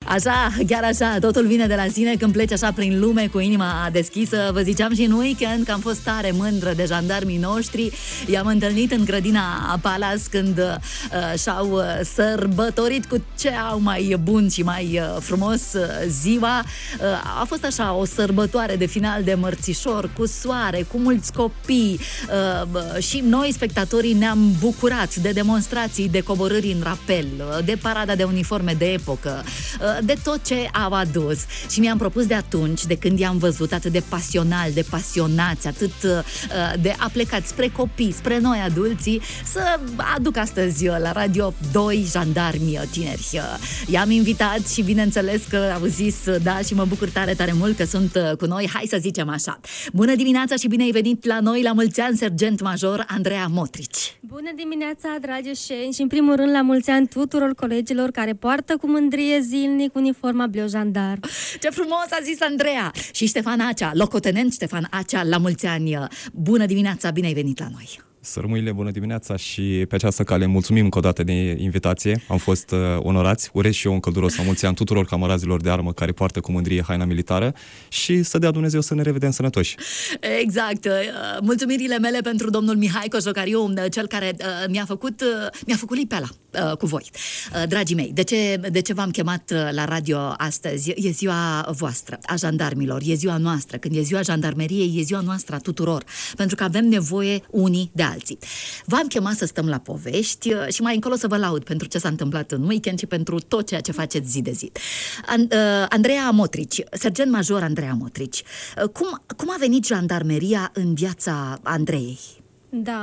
Așa, chiar așa, totul vine de la sine când pleci așa prin lume cu inima deschisă. Vă ziceam și în weekend că am fost tare mândră de jandarmii noștri. I-am întâlnit în grădina Palace când și-au sărbătorit cu ce au mai bun și mai frumos ziua. A fost așa o sărbătoare de final de mărțișor, cu soare, cu mulți copii și noi, spectatorii, ne-am bucurat de demonstrații de coborâri în rapel, de parada de uniforme de epocă, de tot ce au adus. Și mi-am propus de atunci, de când i-am văzut atât de pasionali, de pasionați, atât de aplecați spre copii, spre noi adulții, să aduc astăzi la radio 2 jandarmi tineri. I-am invitat și bineînțeles că au zis da și mă bucur tare, tare mult că sunt cu noi. Hai să zicem așa. Bună dimineața și bine ai venit la noi, la mulți ani, sergent major Andreea Motrici. Bună dimineața, dragi oșeni, și în primul rând la mulți ani tuturor colegilor care poartă cu mândrie zilnic uniforma bleu jandar. Ce frumos a zis Andreea! Și Ștefan Acea, locotenent Ștefan Acea, la mulți ani. Bună dimineața, bine ai venit la noi. Sărmâile, bună dimineața și pe această cale mulțumim încă o dată de invitație. Am fost onorați. Urez și eu un călduros la mulți ani tuturor camarazilor de armă care poartă cu mândrie haina militară și să dea Dumnezeu să ne revedem sănătoși. Exact. Mulțumirile mele pentru domnul Mihai Coșocariu, cel care mi-a făcut lipeala cu voi. Dragii mei, de ce v-am chemat la radio astăzi? E ziua voastră, a jandarmilor, e ziua noastră. Când e ziua jandarmeriei, e ziua noastră a tuturor, pentru că avem nevoie unii de alții. V-am chemat să stăm la povești și mai încolo să vă laud pentru ce s-a întâmplat în weekend și pentru tot ceea ce faceți zi de zi. Andreea Motrici, sergent major Andreea Motrici, cum a venit jandarmeria în viața Andreei? Da,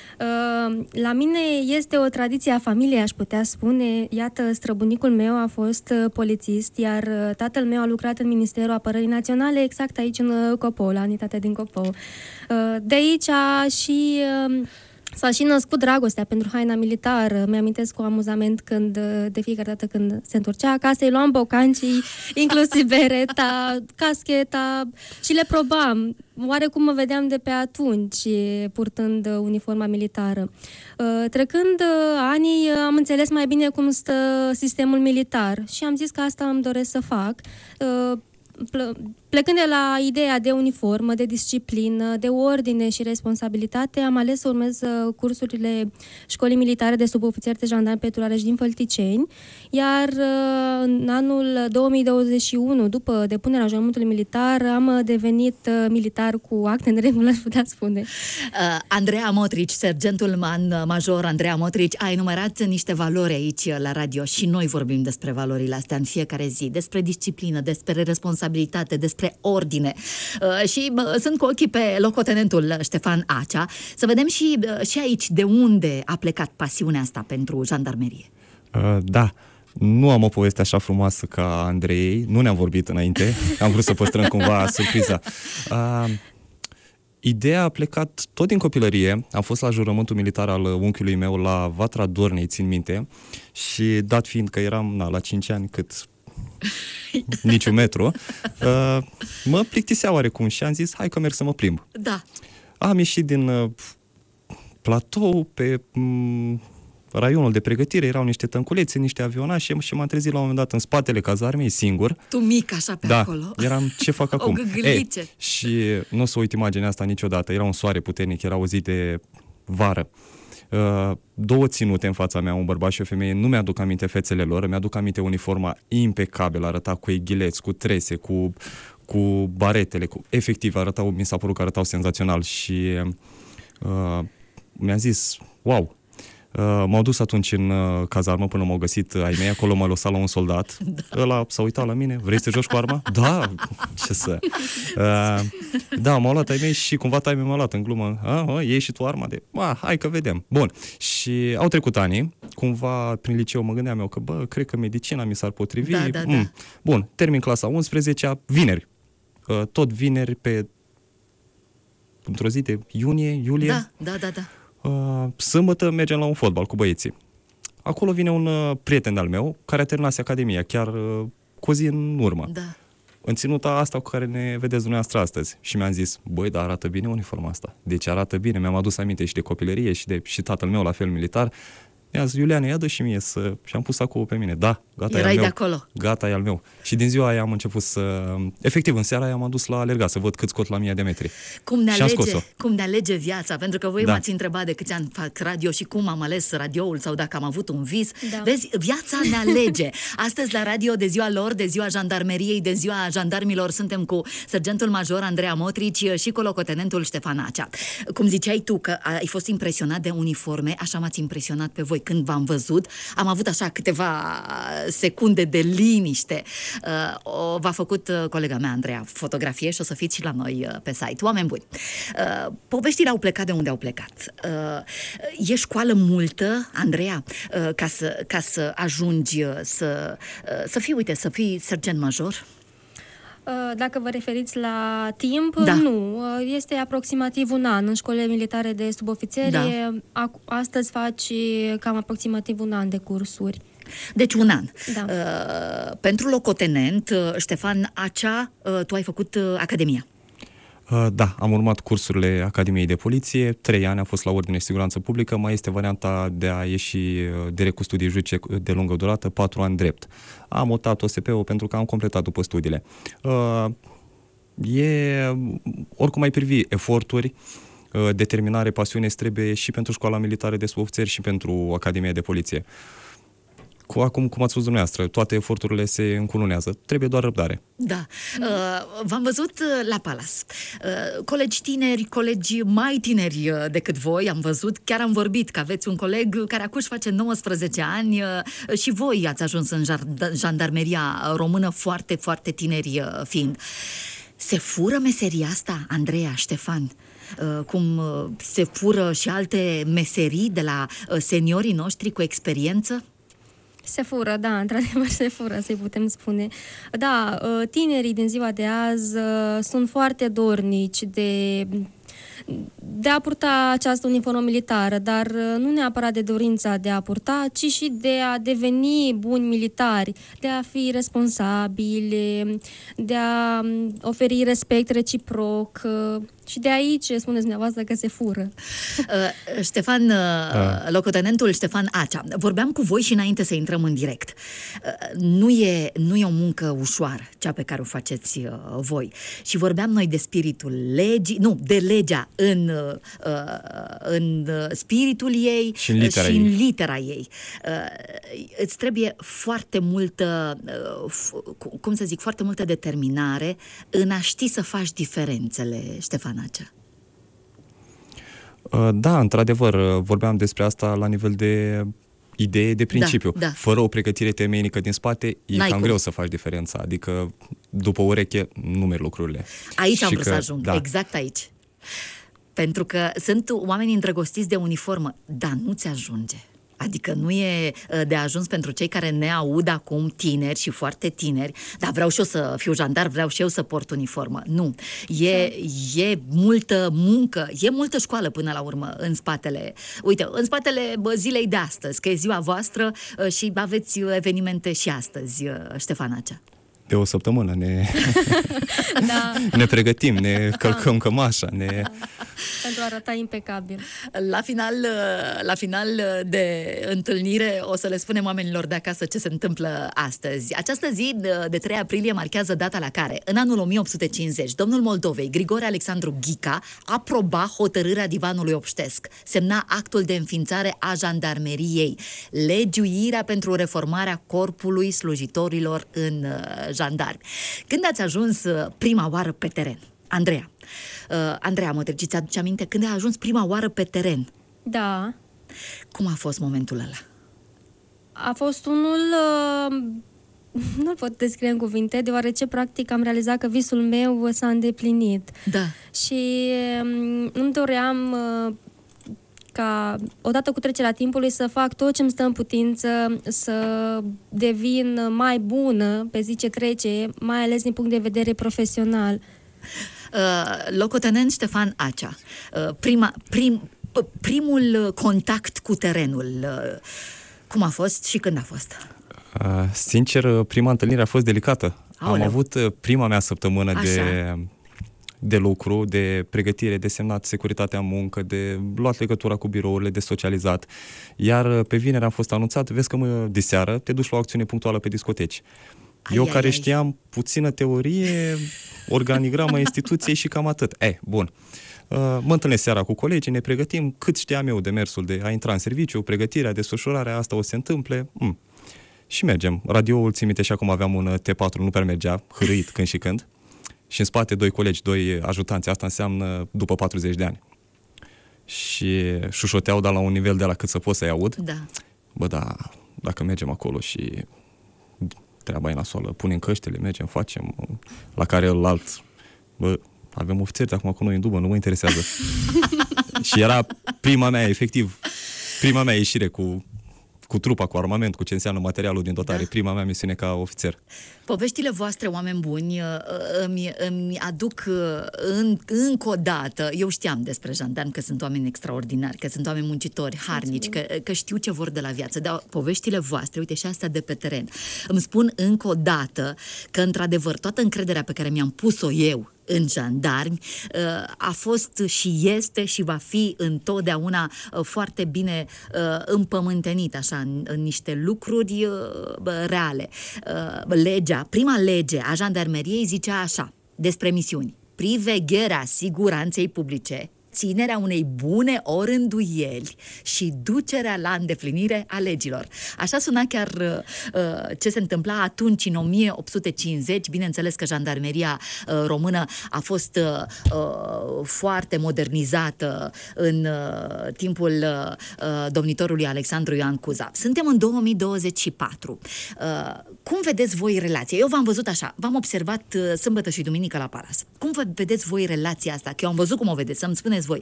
la mine este o tradiție a familiei, aș putea spune. Iată, străbunicul meu a fost polițist, iar tatăl meu a lucrat în Ministerul Apărării Naționale, exact aici în Copou, la unitatea din Copou. De aici s-a și născut dragostea pentru haina militară. Mi-amintesc cu amuzament când, de fiecare dată când se întorcea acasă, îi luam bocancii, inclusiv bereta, cascheta și le probam. Oarecum mă vedeam de pe atunci purtând uniforma militară. Trecând anii, am înțeles mai bine cum stă sistemul militar și am zis că asta îmi doresc să fac. Plecând de la ideea de uniformă, de disciplină, de ordine și responsabilitate, am ales să urmez cursurile școlii militare de subofițer de jandarmi Peturareș din Fălticeni, iar în anul 2021, după depunerea jurământului militar, am devenit militar cu acte în regulă, aș putea spune. Andreea Motrici, sergentul major Andreea Motrici, a enumerat niște valori aici la radio și noi vorbim despre valorile astea în fiecare zi, despre disciplină, despre responsabilitate, despre ordine. Și sunt cu ochii pe locotenentul Ștefan Acea să vedem și aici de unde a plecat pasiunea asta pentru jandarmerie. Da, nu am o poveste așa frumoasă ca Andrei, nu ne-am vorbit înainte, am vrut să păstrăm cumva surpriza. Ideea a plecat tot din copilărie. Am fost la jurământul militar al unchiului meu la Vatra Dornei, țin minte, și dat fiind că eram la 5 ani cât niciun metru, mă plictisea oarecum și am zis, hai că merg să mă plimb. Da. Am ieșit din platou pe raionul de pregătire, erau niște tănculețe, niște avionașe și m-am trezit la un moment dat în spatele cazarmei, singur. Tu mic așa pe acolo. Eram, ce fac acum? O gâgâlice. Și nu o să uit imaginea asta niciodată. Era un soare puternic, era o zi de vară. Două ținute în fața mea, un bărbat și o femeie, nu mi-aduc aminte fețele lor, mi-aduc aminte uniforma impecabil, arăta cu eghileți, cu trese, cu baretele, efectiv mi s-a părut că arătau senzațional și mi-a zis, wow. M-au dus atunci în cazarmă până m-au găsit ai mei, acolo m-a lăsat la un soldat. Da. Ăla s-a uitat la mine, vrei să te joci cu arma? Da, ce să... Da, m-au luat ai mei și cumva tai mi-a luat în glumă. Iei și tu arma? Hai că vedem. Bun, și au trecut ani, cumva prin liceu mă gândeam eu că, cred că medicina mi s-ar potrivi. Da. Bun, termin clasa 11-a, vineri. Tot vineri într-o zi de iulie. Da. Sâmbătă mergem la un fotbal cu băieții. Acolo vine un prieten de-al meu care a terminat academia chiar cu o zi în urmă. Da. În ținuta asta cu care ne vedeți dumneavoastră astăzi. Și mi-am zis, dar arată bine uniforma asta. Deci arată bine. Mi-am adus aminte și de copilărie și tatăl meu la fel militar. Mi-a zis, Iuliane, ia dă și mie și am pus acolo pe mine. Da, Gata, Erai e al de meu. acolo. Gata, e al meu. Și din ziua aia am început efectiv, în seara aia m-am dus la alergat, să văd cât scot la 1000 de metri. Și am scos-o. Cum ne alege viața, pentru că voi Da. m-ați întrebat de câți ani fac radio și cum am ales radioul sau dacă am avut un vis. Da. Vezi, viața ne alege. Astăzi la radio, de ziua lor, de ziua jandarmeriei, de ziua jandarmilor, suntem cu sergentul major Andreea Motrici și cu locotenentul Ștefan Acea. Cum ziceai tu că ai fost impresionat de uniforme, așa m-ați impresionat pe voi când v-am văzut. Am avut așa câteva secunde de liniște. V-a făcut colega mea, Andreea, fotografie și o să fiți și la noi pe site. Oameni buni, poveștile au plecat de unde au plecat. E școală multă, Andreea, ca să ajungi să fii, uite, să fii sergent major? Dacă vă referiți la timp, Da. nu. Este aproximativ un an în școlile militare de subofițerie. Da. Astăzi faci cam aproximativ un an de cursuri. Deci un an. Da. Pentru locotenent, Ștefan Acea, tu ai făcut Academia. Da, am urmat cursurile Academiei de Poliție, 3 ani, am fost la Ordine și Siguranță Publică, mai este varianta de a ieși direct cu studii juridice de lungă durată, 4 ani drept. Am optat OSP-ul pentru că am completat după studiile. Oricum ai privi eforturi, determinare, pasiune trebuie și pentru Școala Militară de Subofițeri și pentru Academia de Poliție. Acum, cum ați spus dumneavoastră, toate eforturile se încununează. Trebuie doar răbdare. Da. V-am văzut la Palas. Colegi tineri, colegi mai tineri decât voi, am văzut, chiar am vorbit că aveți un coleg care acum își face 19 ani și voi ați ajuns în jandarmeria română foarte, foarte tineri fiind. Se fură meseria asta, Andreea, Ștefan? Cum se fură și alte meserii de la seniorii noștri cu experiență? Se fură, da, într-adevăr se fură, să-i putem spune. Da, tinerii din ziua de azi sunt foarte dornici de a purta această uniformă militară, dar nu neapărat de dorința de a purta, ci și de a deveni buni militari, de a fi responsabili, de a oferi respect reciproc. Și de aici spuneți dumneavoastră că se fură. Ștefan, locotenentul Ștefan Acea, vorbeam cu voi și înainte să intrăm în direct. Nu e o muncă ușoară, cea pe care o faceți voi. Și vorbeam noi de spiritul legii, nu, de legea în spiritul ei și în litera ei. Îți trebuie foarte multă, cum să zic, foarte multă determinare în a ști să faci diferențele, Ștefan Acea. Da, într-adevăr, vorbeam despre asta la nivel de idee, de principiu. Da. Fără o pregătire temeinică din spate, cam greu să faci diferența. Adică, după ureche, nu merg lucrurile. Aici am vrut să ajung, exact aici. Pentru că sunt oameni îndrăgostiți de uniformă, dar nu ți ajunge. Adică nu e de ajuns pentru cei care ne aud acum, tineri și foarte tineri, dar vreau și eu să fiu jandar, vreau și eu să port uniformă. Nu. E multă muncă, e multă școală până la urmă în spatele, uite, în spatele zilei de astăzi, că e ziua voastră și aveți evenimente și astăzi, Ștefan Acea. De o săptămână ne pregătim, ne călcăm cămașa, pentru a arăta impecabil. La final de întâlnire o să le spunem oamenilor de acasă ce se întâmplă astăzi. Această zi de 3 aprilie marchează data la care, în anul 1850, domnul Moldovei, Grigore Alexandru Ghica, aproba hotărârea Divanului Obștesc, semna actul de înființare a jandarmeriei, legiuirea pentru reformarea corpului slujitorilor în jandarmi. Când ați ajuns prima oară pe teren? Andreea Motrici, ți-aduce aminte când ai ajuns prima oară pe teren? Da. Cum a fost momentul ăla? A fost unul... nu-l pot descrie în cuvinte, deoarece practic am realizat că visul meu s-a îndeplinit. Da. Și îmi doream ca, odată cu trecerea timpului, să fac tot ce îmi stă în putință, să devin mai bună pe zi ce trece, mai ales din punct de vedere profesional. Locotenent Ștefan Acea, primul contact cu terenul, cum a fost și când a fost? Sincer, prima întâlnire a fost delicată. Aoleu. Am avut prima mea săptămână de lucru, de pregătire, de semnat securitatea în muncă, de luat legătura cu birourile, de socializat. Iar pe vineri am fost anunțat, vezi că diseară te duci la o acțiune punctuală pe discoteci. Eu care știam puțină teorie, organigrama instituției și cam atât. Bun. Mă întâlnesc seara cu colegii, ne pregătim cât știam eu de mersul de a intra în serviciu, pregătirea, desfășurarea, asta o se întâmple. Și mergem. Radioul, țin minte, și acum aveam un T4, nu prea mergea, hârâit când și când. Și în spate 2 colegi, 2 ajutanți. Asta înseamnă după 40 de ani. Și șușoteau, dar la un nivel de la cât să pot să-i aud. Da. Bă, da, dacă mergem acolo și treaba e nasoală, punem căștile, mergem, facem, la care ălalt, bă, avem ofițeri de acum cu noi în dubă, nu mă interesează. Și era prima mea, efectiv, prima mea ieșire cu trupa, cu armament, cu ce înseamnă materialul din dotare, prima mea misiune ca ofițer. Poveștile voastre, oameni buni, îmi aduc încă o dată, eu știam despre jandarmi că sunt oameni extraordinari, că sunt oameni muncitori, harnici, că știu ce vor de la viață, dar poveștile voastre, uite și astea de pe teren, îmi spun încă o dată că, într-adevăr, toată încrederea pe care mi-am pus-o eu în jandarmi a fost și este și va fi întotdeauna foarte bine împământenit așa în niște lucruri reale. Prima lege a jandarmeriei zicea așa despre misiuni: privegherea siguranței publice, ținerea unei bune orânduieli și ducerea la îndeplinire a legilor. Așa suna chiar ce se întâmpla atunci, în 1850. Bineînțeles că jandarmeria română a fost foarte modernizată în timpul domnitorului Alexandru Ioan Cuza. Suntem în 2024. Cum vedeți voi relația? Eu v-am văzut așa, v-am observat sâmbătă și duminică la Palas. Cum vedeți voi relația asta? Că eu am văzut cum o vedeți, să-mi spuneți voi.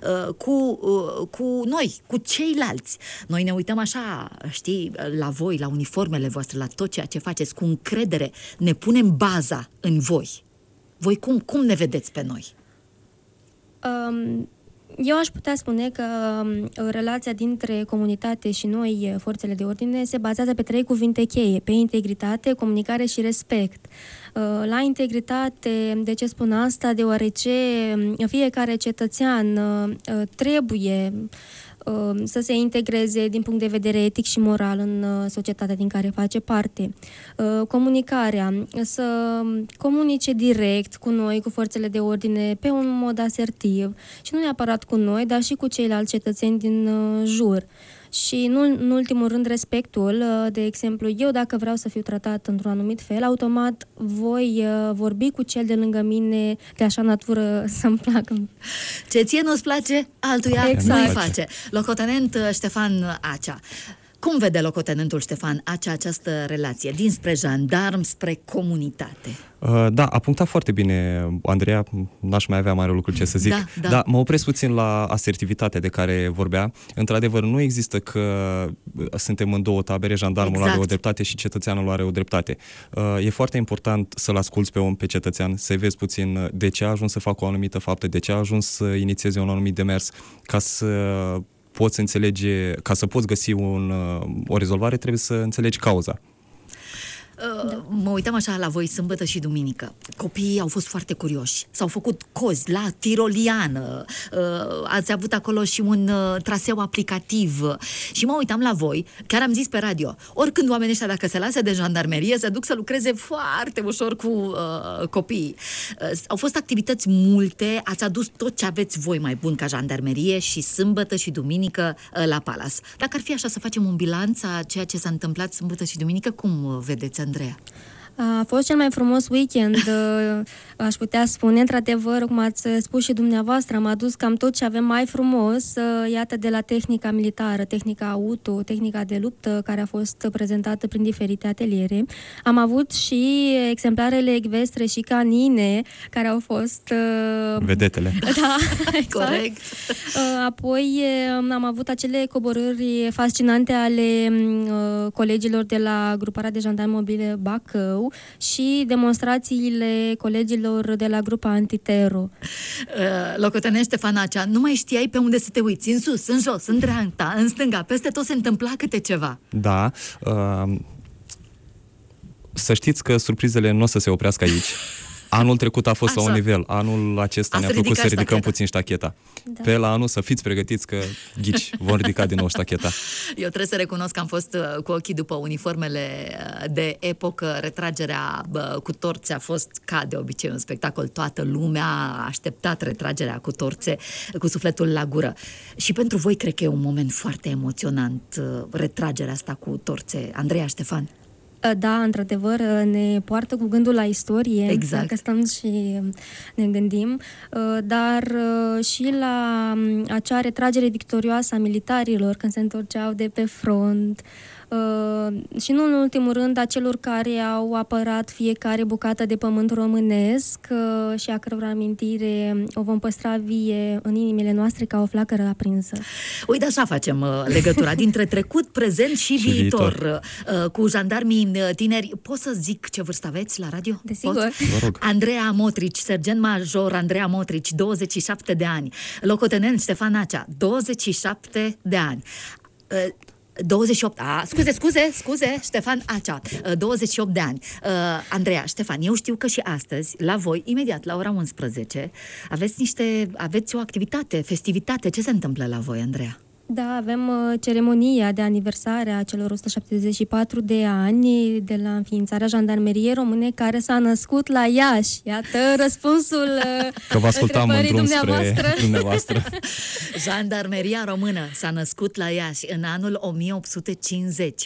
Cu noi, cu ceilalți. Noi ne uităm așa, știi, la voi, la uniformele voastre, la tot ceea ce faceți, cu încredere. Ne punem baza în voi. Voi cum ne vedeți pe noi? Eu aș putea spune că relația dintre comunitate și noi, forțele de ordine, se bazează pe 3 cuvinte cheie: pe integritate, comunicare și respect. La integritate, de ce spun asta? Deoarece fiecare cetățean trebuie să se integreze din punct de vedere etic și moral în societatea din care face parte. Comunicarea, să comunice direct cu noi, cu forțele de ordine, pe un mod asertiv și nu neapărat cu noi, dar și cu ceilalți cetățeni din jur. Și nu în ultimul rând respectul. De exemplu, eu dacă vreau să fiu tratat într-un anumit fel, automat voi vorbi cu cel de lângă mine de așa natură să-mi placă. Ce ție nu-ți place, altuia exact. nu-i face. Locotenent Ștefan Acea, cum vede locotenentul Ștefan Acea această relație dinspre jandarm spre comunitate? Da, a punctat foarte bine Andreea, n-aș mai avea mare lucru ce să zic. Da, mă opresc puțin la asertivitatea de care vorbea. Într-adevăr, nu există că suntem în 2 tabere, jandarmul are o dreptate și cetățeanul are o dreptate. E foarte important să-l asculți pe om, pe cetățean, să-i vezi puțin de ce a ajuns să facă o anumită faptă, de ce a ajuns să inițieze un anumit demers, ca să poți înțelege, ca să poți găsi o rezolvare, trebuie să înțelegi cauza. Mă uitam așa la voi sâmbătă și duminică. Copiii au fost foarte curioși. S-au făcut cozi la tiroliană. Ați avut acolo și un traseu aplicativ. Și mă uitam la voi. Chiar am zis pe radio: oricând oamenii ăștia, dacă se lasă de jandarmerie, se duc să lucreze foarte ușor cu copiii. Au fost activități multe. Ați adus tot ce aveți voi mai bun ca jandarmerie și sâmbătă și duminică la Palas. Dacă ar fi așa să facem un bilanț a ceea ce s-a întâmplat sâmbătă și duminică, cum vedeți, Andreea? A fost cel mai frumos weekend, aș putea spune. Într-adevăr, cum ați spus și dumneavoastră, am adus cam tot ce avem mai frumos, iată, de la tehnica militară, tehnica auto, tehnica de luptă, care a fost prezentată prin diferite ateliere. Am avut și exemplarele ecvestre și canine, care au fost... Vedetele. Da, exact. Corect. Apoi am avut acele coborâri fascinante ale colegilor de la gruparea de jandarmi mobile Bacău și demonstrațiile colegilor de la grupa Antitero. Locotenent Ștefan Acea, nu mai știai pe unde să te uiți, în sus, în jos, în dreapta, în stânga, peste tot se întâmpla câte ceva. Da, să știți că surprizele nu o să se oprească aici. Anul trecut a fost Așa. la un nivel, anul acesta Ați ne-a plăcut să ridicat ridicăm ștacheta. puțin ștacheta. Da. Pe la anul să fiți pregătiți că ghici, vom ridica din nou ștacheta. Eu trebuie să recunosc că am fost cu ochii după uniformele de epocă. Retragerea cu torțe a fost, ca de obicei, un spectacol. Toată lumea a așteptat retragerea cu torțe, cu sufletul la gură. Și pentru voi cred că e un moment foarte emoționant, retragerea asta cu torțe. Andreea, Ștefan? Da, într-adevăr, ne poartă cu gândul la istorie, Exact. dacă stăm și ne gândim, dar și la acea retragere victorioasă a militarilor când se întorceau de pe front, și nu în ultimul rând a celor care au apărat fiecare bucată de pământ românesc și a căror amintire o vom păstra vie în inimile noastre ca o flacără aprinsă. Uite, așa facem legătura dintre trecut, prezent și viitor. Cu jandarmii tineri. Pot să zic ce vârstă aveți la radio? Desigur. Pot? Vă rog. Andreea Motrici, sergent major Andreea Motrici, 27 de ani. Locotenent Ștefan Acea, 27 de ani. 28, scuze, Ștefan Acea, 28 de ani. Andreea, Ștefan, eu știu că și astăzi, la voi, imediat, la ora 11, aveți o activitate, festivitate. Ce se întâmplă la voi, Andreea? Da, avem ceremonia de aniversare a celor 174 de ani de la înființarea Jandarmeriei Române, care s-a născut la Iași. Iată răspunsul Că vă ascultam în drum spre dumneavoastră. Jandarmeria Română s-a născut la Iași în anul 1850,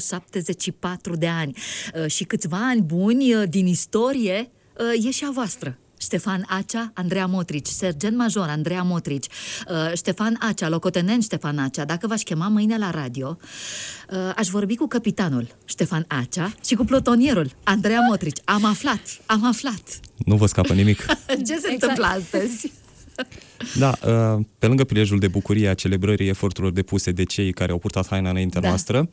174 de ani. Și câțiva ani buni din istorie e și a voastră. Ștefan Acea, Andreea Motrici, sergent major Andreea Motrici, Ștefan Acea, locotenent Ștefan Acea. Dacă v-aș chema mâine la radio, aș vorbi cu capitanul Ștefan Acea și cu plutonierul Andreea Motrici. Am aflat. Nu vă scapă nimic. Ce se întâmplă astăzi? Da, pe lângă prilejul de bucurie a celebrării eforturilor depuse de cei care au purtat haina înaintea noastră,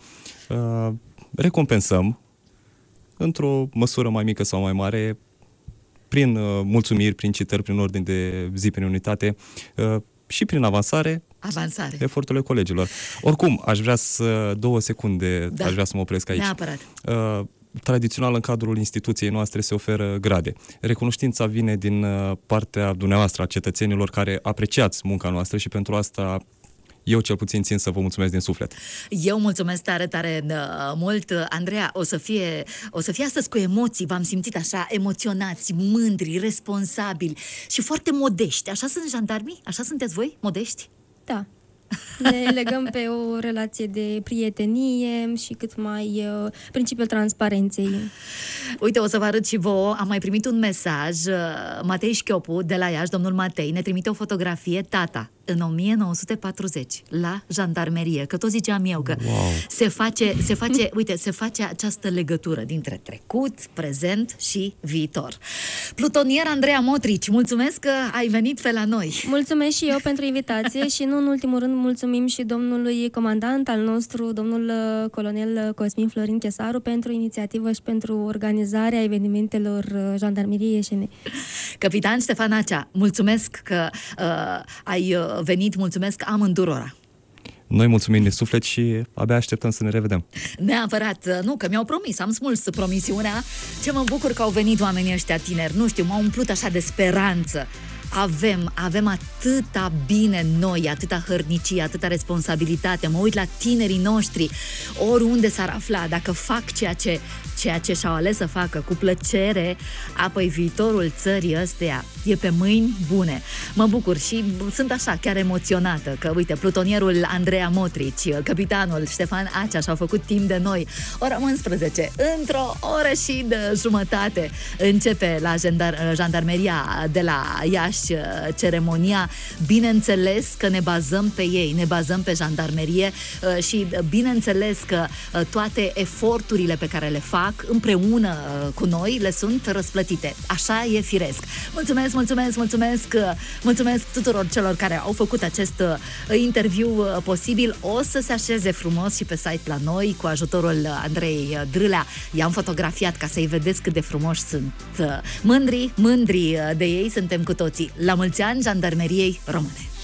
recompensăm, într-o măsură mai mică sau mai mare, prin mulțumiri, prin citări, prin ordine de zi, prin unitate și prin avansare eforturile colegilor. Oricum, aș vrea să, 2 secunde, aș vrea să mă opresc aici. Neapărat. Tradițional, în cadrul instituției noastre se oferă grade. Recunoștința vine din partea dumneavoastră, a cetățenilor care apreciați munca noastră și pentru asta eu cel puțin țin să vă mulțumesc din suflet. Eu mulțumesc tare mult, Andreea. O să fie astăzi cu emoții. V-am simțit așa emoționați, mândri, responsabili și foarte modești. Așa sunt jandarmii? Așa sunteți voi? Modești? Da. Ne legăm pe o relație de prietenie și cât mai principiul transparenței. Uite, o să vă arăt și vouă. Am mai primit un mesaj. Matei Șchiopu de la Iași, domnul Matei, ne trimite o fotografie. Tata, în 1940, la jandarmerie, că tot ziceam eu că se face această legătură dintre trecut, prezent și viitor. Plutonier Andreea Motrici, mulțumesc că ai venit pe la noi. Mulțumesc și eu pentru invitație și nu în ultimul rând mulțumim și domnului comandant al nostru, domnul colonel Cosmin Florin Chesaru, pentru inițiativă și pentru organizarea evenimentelor Jandarmeriei Ieșene. Capitan Ștefan Acea, mulțumesc că ai venit, mulțumesc amândurora. Noi mulțumim de suflet și abia așteptăm să ne revedem. Neapărat, nu, că mi-au promis, am smuls promisiunea. Ce mă bucur că au venit oamenii ăștia tineri, nu știu, m-au umplut așa de speranță. Avem atâta bine noi, atâta hărnicie, atâta responsabilitate. Mă uit la tinerii noștri, oriunde s-ar afla, dacă fac ceea ce și-au ales să facă cu plăcere, apoi viitorul țării ăsteia e pe mâini bune. Mă bucur și sunt așa chiar emoționată că, uite, plutonierul Andreea Motrici, capitanul Ștefan Acea și-au făcut timp de noi. Ora 11, într-o oră și de jumătate începe la jandarmeria de la Iași ceremonia. Bineînțeles că ne bazăm pe ei, ne bazăm pe jandarmerie și bineînțeles că toate eforturile pe care le fac împreună cu noi le sunt răsplătite. Așa e firesc. Mulțumesc tuturor celor care au făcut acest interviu posibil. O să se așeze frumos și pe site la noi cu ajutorul Andrei Drâlea. I-am fotografiat ca să-i vedeți cât de frumoși sunt. Mândri de ei suntem cu toții. La mulți ani Jandarmeriei Române!